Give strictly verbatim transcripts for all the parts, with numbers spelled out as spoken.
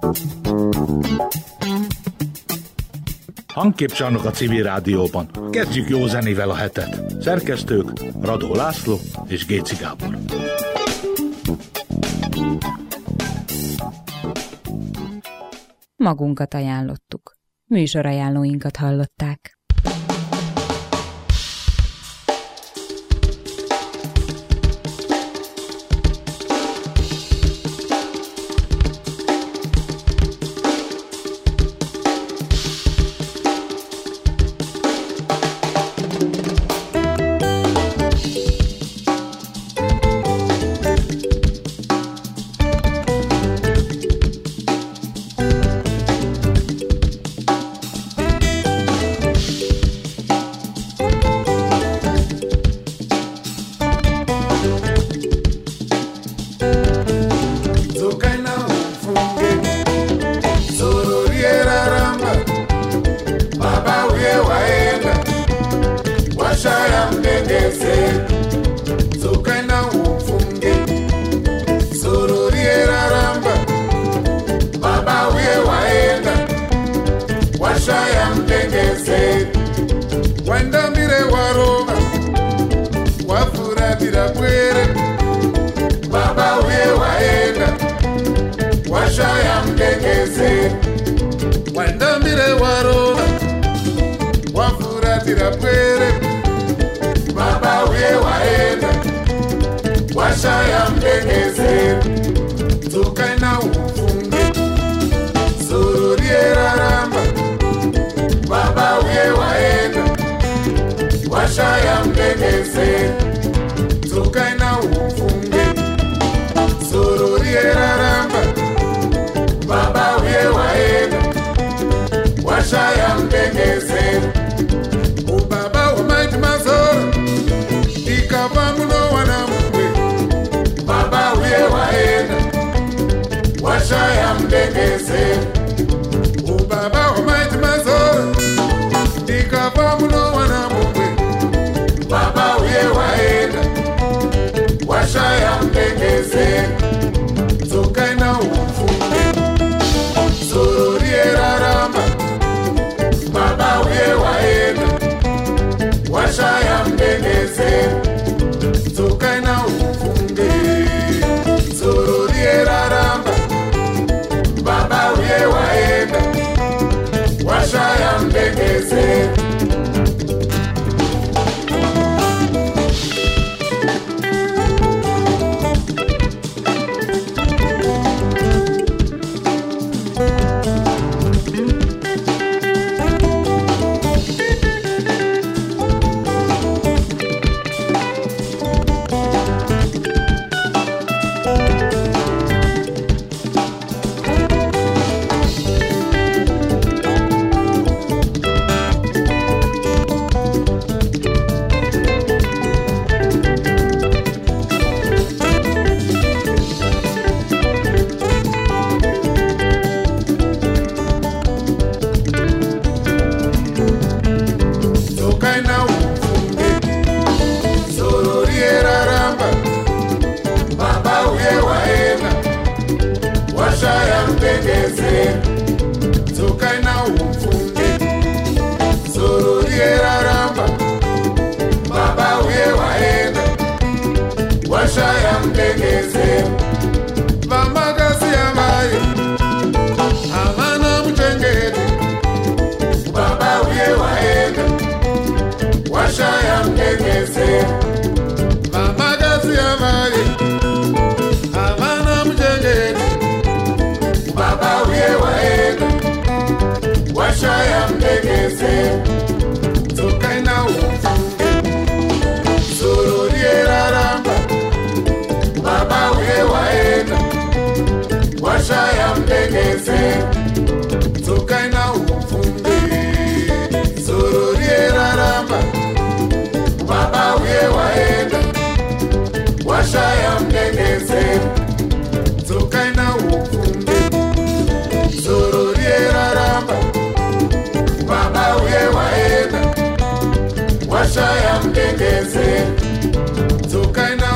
Hangképcsarnok a Civil Rádióban. Kezdjük jó zenével a hetet. Szerkesztők Radó László és Géci Gábor. Magunkat ajánlottuk. Műsorajánlóinkat hallották.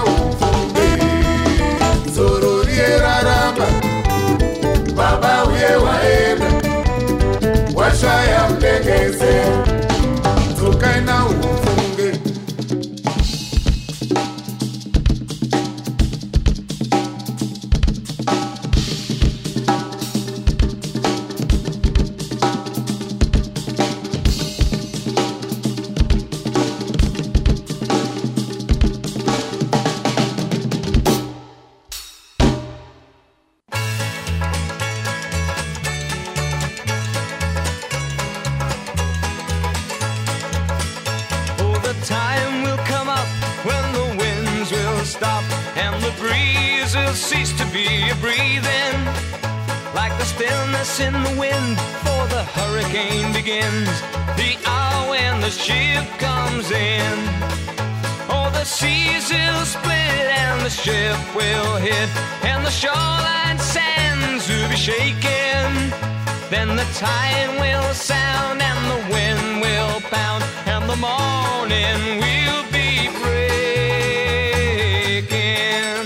Baba, we be a breathing, like the stillness in the wind before the hurricane begins. The hour when the ship comes in, oh, the seas will split and the ship will hit, and the shoreline sands will be shaken. Then the tide will sound and the wind will pound, and the morning will be breaking.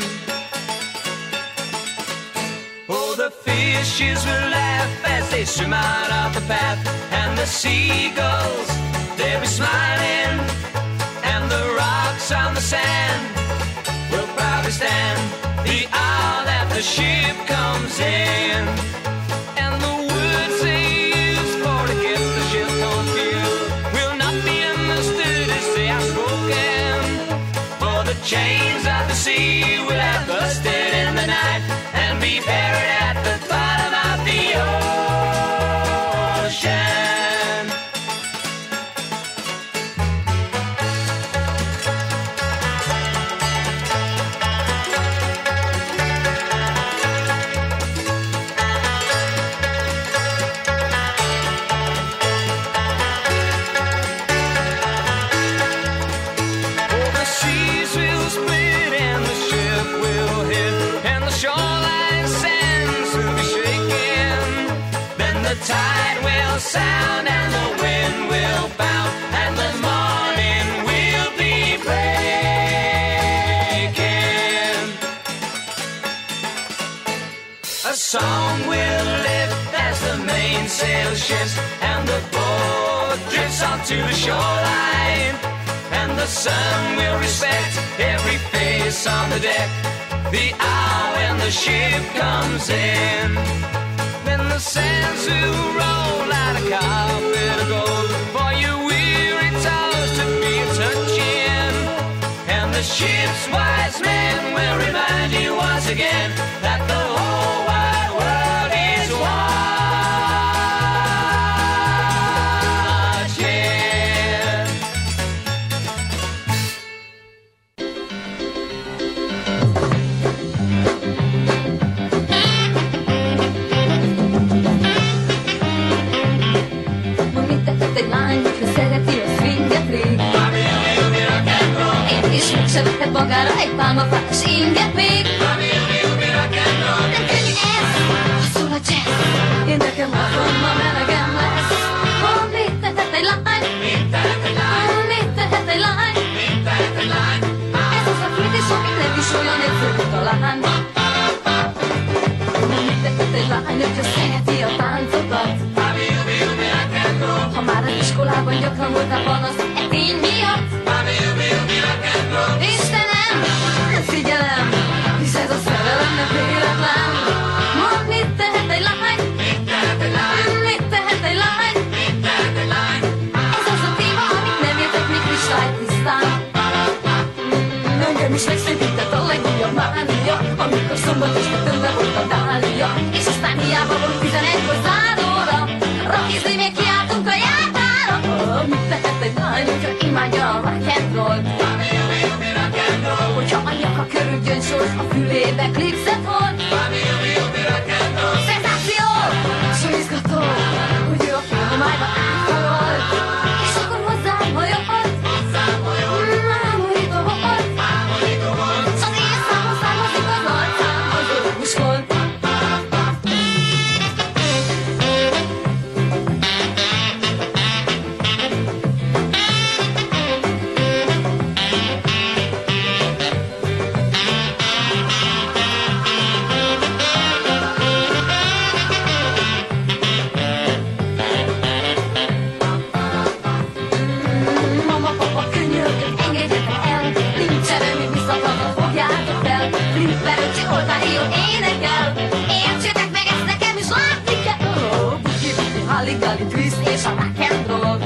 Oh, the fishes will laugh as they swim out of the path, and the seagulls, they'll be smiling, and the rocks on the sand will proudly stand the hour that the ship comes in. And the words they use for to get the ship confused will not be understood as they are spoken, for the chains of the sea will have busted in the night and be buried at the bottom of the ocean. Tide will sound and the wind will bound, and the morning will be breaking. A song will lift as the mainsail shifts, and the boat drifts onto the shoreline, and the sun will respect every face on the deck the hour when the ship comes in. Then the sands will roll out a carpet of gold for your weary toes to be touching, and the ship's wise men will remind you once again that the whole wide world is watching. Egy lány, hogyha szereti a swinget rég. Én is megsevetett magára egy pálmafás inget még. Nem könnyű ez, ha szól a jazz. Én nekem azonnal melegem lesz. Ha mit tehet egy lány? Ha mit tehet egy lány? Ez az a kérdés, amit nem is olyan egyszerű talán. Mit tehet egy lány, hogyha szereti a táncokat? Ha már az iskolában gyakran voltál panasz e tény miatt. Istenem, nem figyelem, hisz ez a szerelem nem véletlen. Mondd, mit tehet egy lány? Mit tehet egy lány? Mit tehet egy lány? Mit tehet egy lány? Ez az a téma, amit nem értek még kristálytisztán. Mm, engem is megszépített a legújabb mánia, amikor szombat este tömve volt a dália, és aztán hiába volt tizenegykor záróra, rakizni még kiáltunk a jártára. Oh, mit tehet egy lány, hogyha imádja a rock and roll? Hogyha a nyaka körül gyöngysors, a fülébe klipszet hord. Szenzáció! S izgató, hogy ő a filmájba áthalad, és akkor hozzám hajolhat. Ámorító volt. S az én számon származik az arcámhoz orvoskod. Halligalli twist és a rock and roll.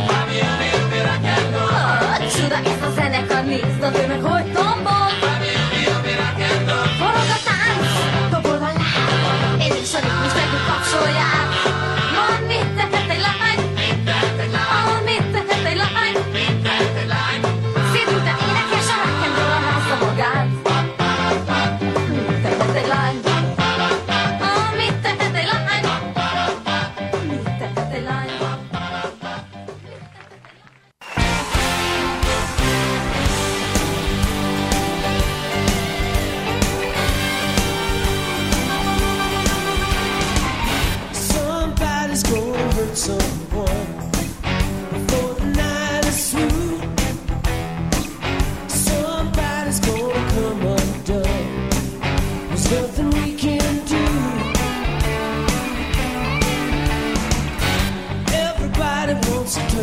Oh, csuda ez a zenekar, nézd a tömeg, hogy tombol. Forog a tánc, dobol a láb, és is a ritmus megint kapcsolják. Mondd, mit tehet egy lány? Oh, mit tehet egy lány? Szédülten énekes a rock and roll a házza magát. Mit tehet egy lány?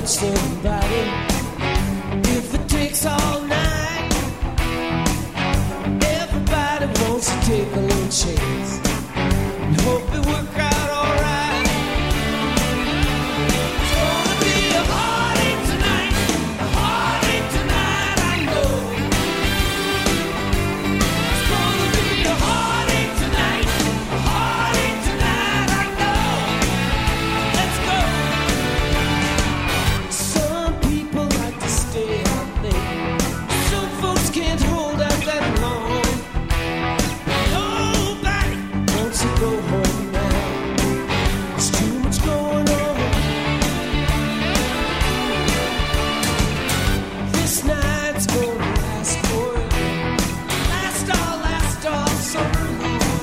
somebody if it takes all night. Everybody wants to take a little chance and hope it work out alright. It's gonna be a heartache tonight, a heartache tonight, I know. It's gonna be a heartache tonight, a heartache tonight, I know. Let's go. Some people like to stay out late. Some folks can't hold out that long. Nobody wants to go home now. There's too much going on. This night's gonna last forever. Last all, last all summer long.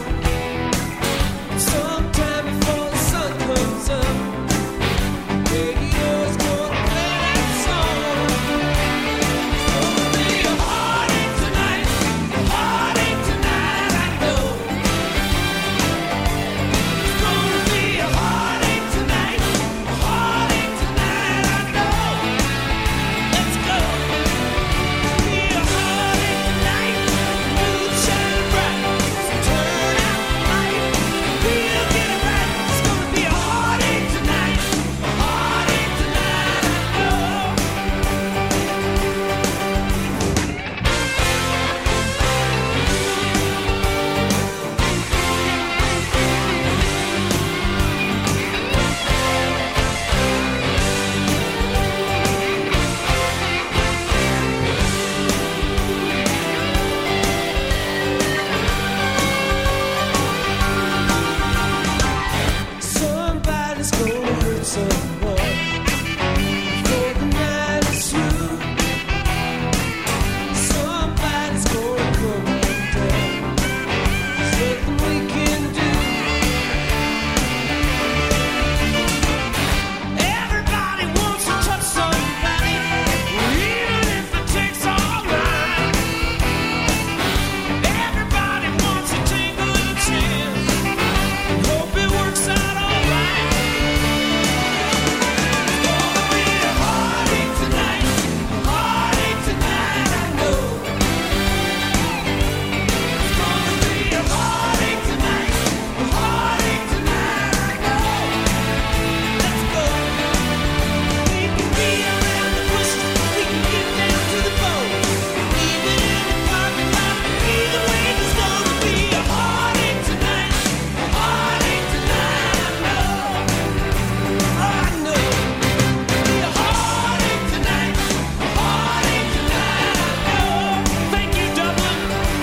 Sometime before the sun comes up, radio's gonna play that song. It's gonna be a heartache tonight, a heartache tonight, I know. It's gonna be a heartache tonight, a heartache tonight, I know. Let's go. Be a heartache tonight, moon shine bright, so turn out the light, we'll get it right. It's gonna be a heartache tonight, a heartache tonight, I know. Somebody's gonna hurt someone before the night is through. Somebody's gonna come undone. There's nothing we can do. Everybody wants to touch somebody, even if it takes all night. Everybody wants to take a little chance and hope it works out alright. It's gonna be a heartache tonight, a heartache tonight, I know. It's gonna be a heartache tonight, a heartache tonight, I know. Let's go. We can be around the bushes, we can get down to the bone, even in the parking lot. Either way, there's gonna be a heartache tonight, a heartache tonight, I know. I know. Be a heartache tonight, a heartache tonight, I know. Thank you, Dublin.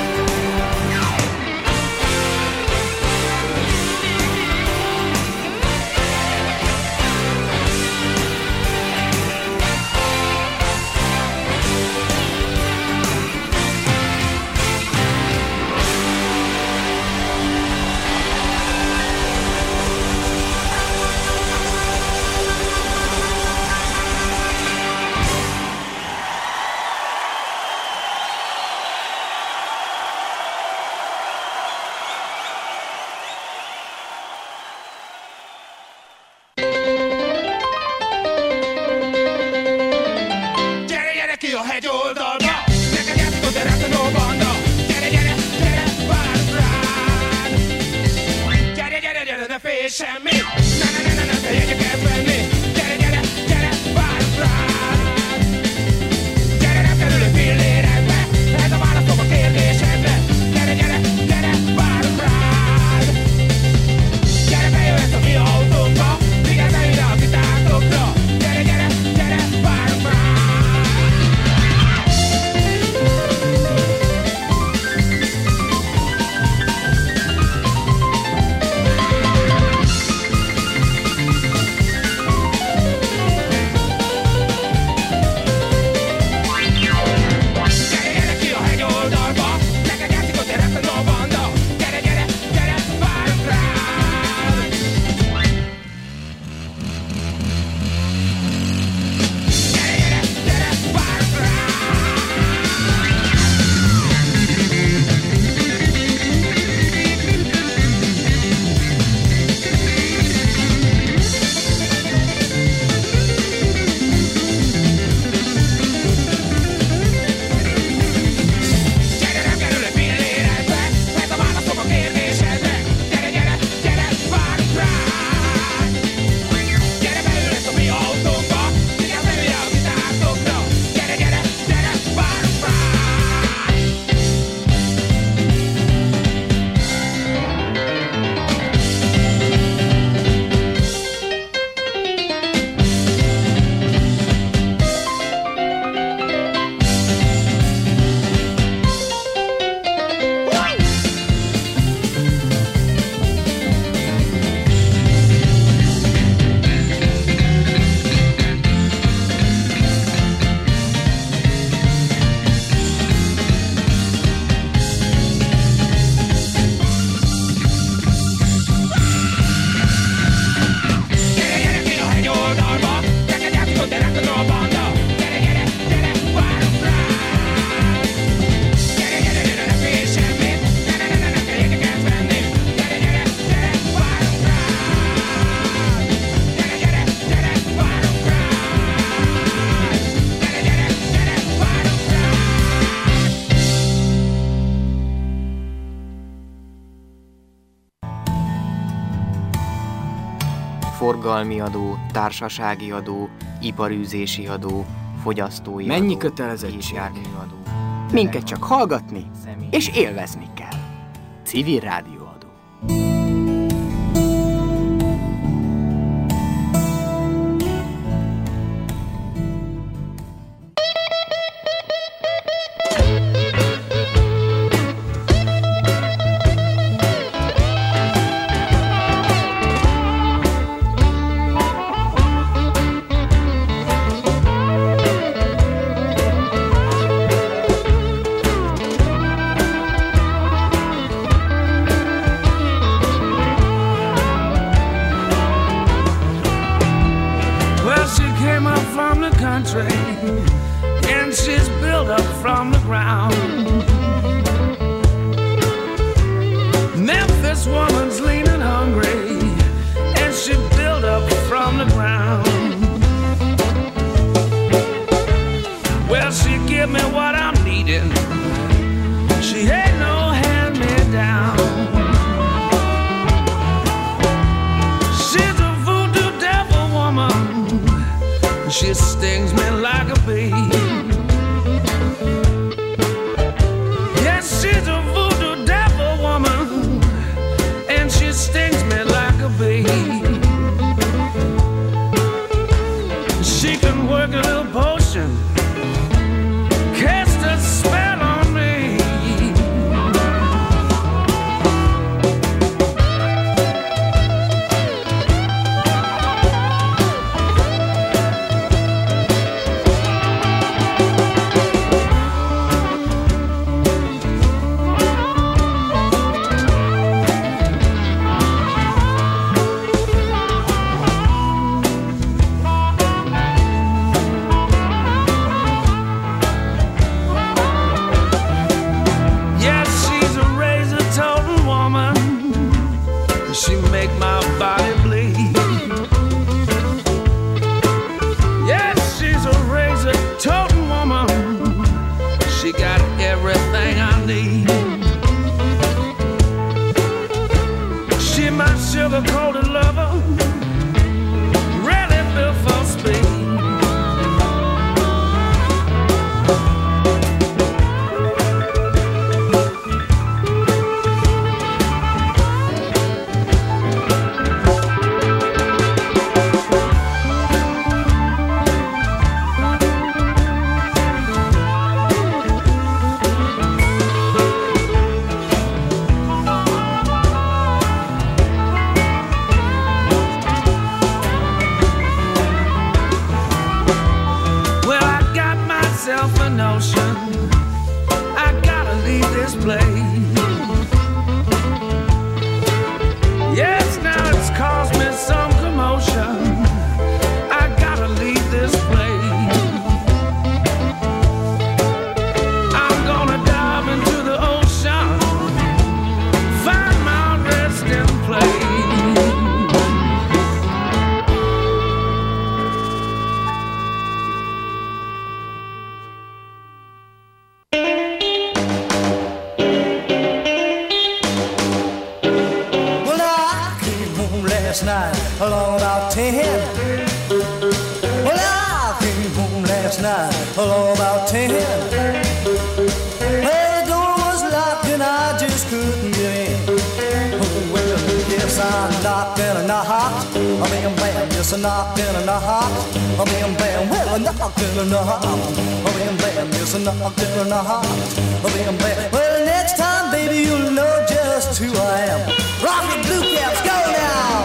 Gyere, gyere ki a hegy oldalba, neked játszod a rettenó banda. Gyere, gyere, gyere, várunk rád. Gyere, gyere, gyere, ne félj semmi, ne, ne, ne, ne, ne, te jegyeket venni. Gyere, gyere, gyere, várunk rád. Gyere, nem kerül egy filléredbe, ez a válaszom a kérdésedre. Gyere, gyere, gyere, várunk rád. Gyere, bejöhetsz a mi autónkba, vigyázz ide a gitártokra. Gyere, gyere, gyere, várunk rád. forgalmi adó, társasági adó, iparűzési adó, fogyasztói Mennyi adó, kötelezettség? gépjárműadó. Minket csak hallgatni Személy- és élvezni kell. Civil rádióadó. Well, she came up from the country and she's built up from the ground. Memphis woman's lean and hungry and she built up from the ground. Well, she give me what I'm needing. She ain't no hand me down. She's a voodoo devil woman. She stings me like a bee. Yes, she's a voodoo devil woman, and she stings me like a bee. She can work a little potion, cast a spell on me. Yes, she's a razor-toting woman. She make my body bleed. Yes, she's a razor-toting woman. She got everything I need. She my sugar-coated lover, really built for speed. Well, I got myself a notion. I gotta leave this place. Yes, now it's caused me some commotion. I gotta leave this place. I'm gonna dive into the ocean, find my resting place. Well, I came home last night along about ten. Well, I came home last night along about ten. Well, the door was locked and I just couldn't get in. Oh, well, yes, I knocked and I knocked. I bam, bam, yes, I knocked and I knocked. I bam, bam, well, I knocked and I knocked. I bam, bam, yes, I knocked and I knocked. I bam, bam. Well, next time, baby, you'll know just who I am. Rocket Blue Caps, go now!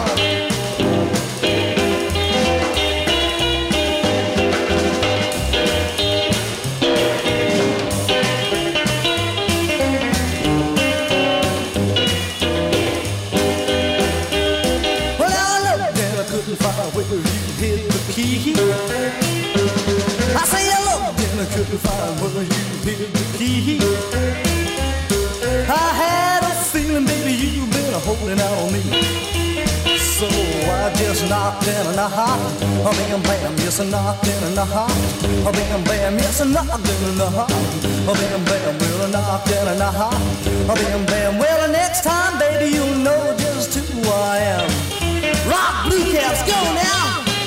Well, I looked and I couldn't find where you hid the key. I say I looked and I couldn't find where you hid the key. I had a feeling, baby, you've been holding out on me. So I just knocked and I knocked. A bam bam, yes I knocked and I knocked. A bam bam, yes I knocked and I knocked. A bam bam, well I knocked and I knocked. A bam bam, well the next time, baby, you'll know just who I am. Rock Blue Caps. let's go now.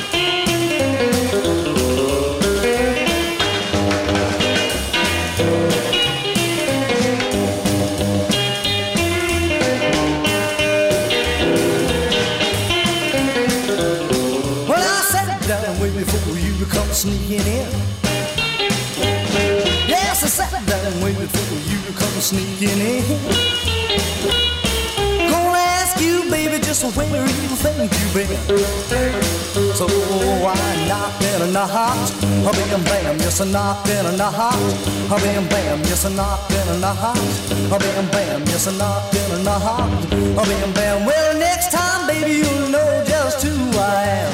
Well, I sat down way before you come sneaking in. Yes, I sat down way before you come sneaking in. Gonna ask you, baby, just where you think you've been. So I knocked and I knocked, a bam bam, yes I knocked and I knocked, a bam bam, yes I knocked and I knocked, a bam bam, yes I knocked and I knocked, a bam bam. Well, next time, baby, you'll know just who I am.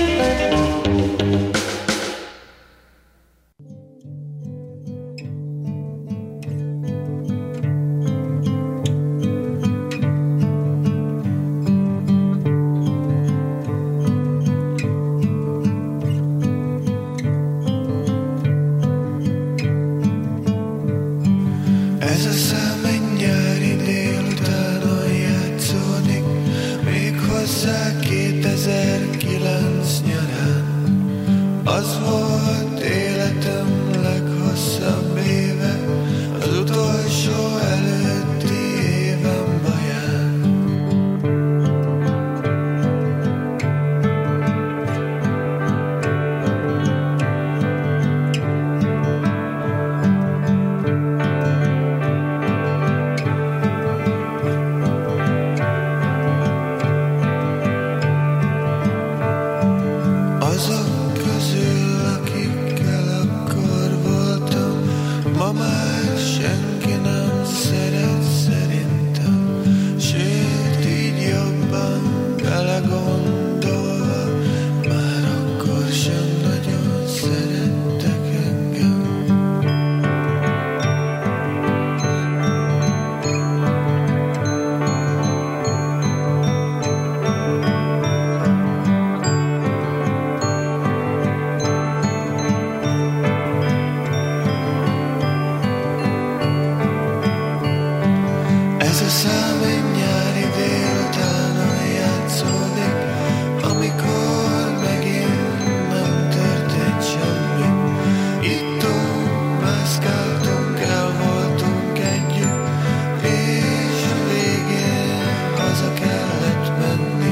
Ez a szám egy nyári délutánon játszódik, méghozzá kétezer-kilenc nyarán. Az volt életem leghosszabb éve, az utolsó előtti évem baján. Azok közül, akikkel akkor voltam, ma már senki nem szeret szerintem. Sőt, így jobban belegondolva, már akkor sem nagyon szerettek engem. Ez a szám egy nyári délutánon játszódik, amikor megint nem történt semmi. Ittunk, mászkáltunk, el voltunk együtt, és a végén haza kellett menni.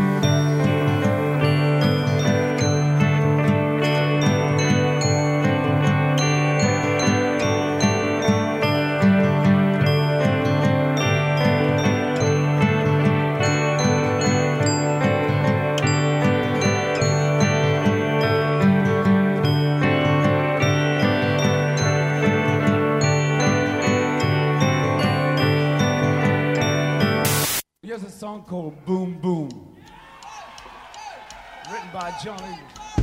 Here's a song called Boom Boom, written by Johnny.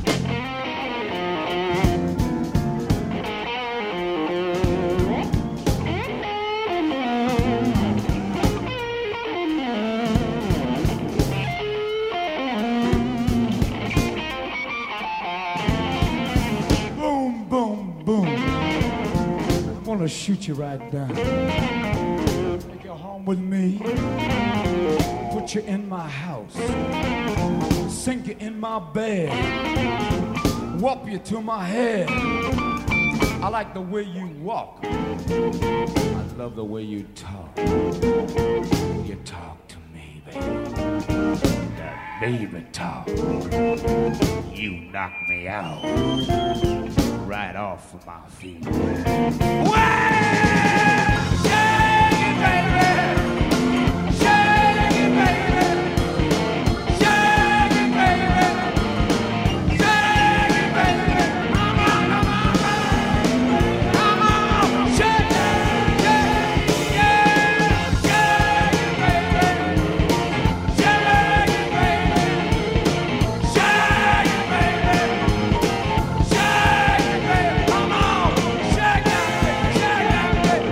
Boom, boom, boom. I'm gonna shoot you right down. Take you home with me. Put you in my house, sink you in my bed, whop you to my head. I like the way you walk, I love the way you talk. You talk to me, baby, that baby talk. You knock me out, right off of my feet. Well, shake it, baby. Shake it, baby.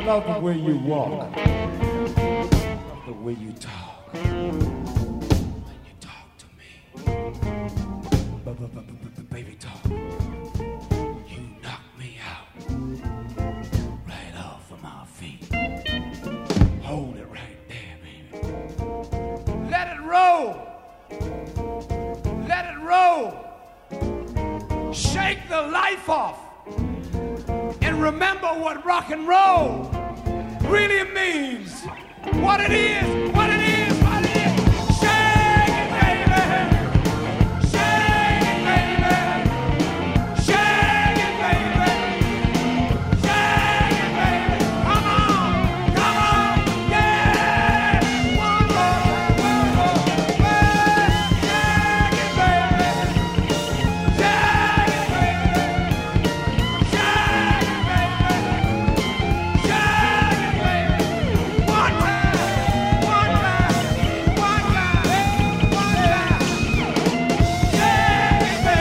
love the way you walk. I love the way you talk. When you talk to me. Baby talk. You knock me out. Right off of my feet. Hold it right there, baby. Let it roll. Let it roll. Shake the life off. And remember what rock and roll really means. What it is, what it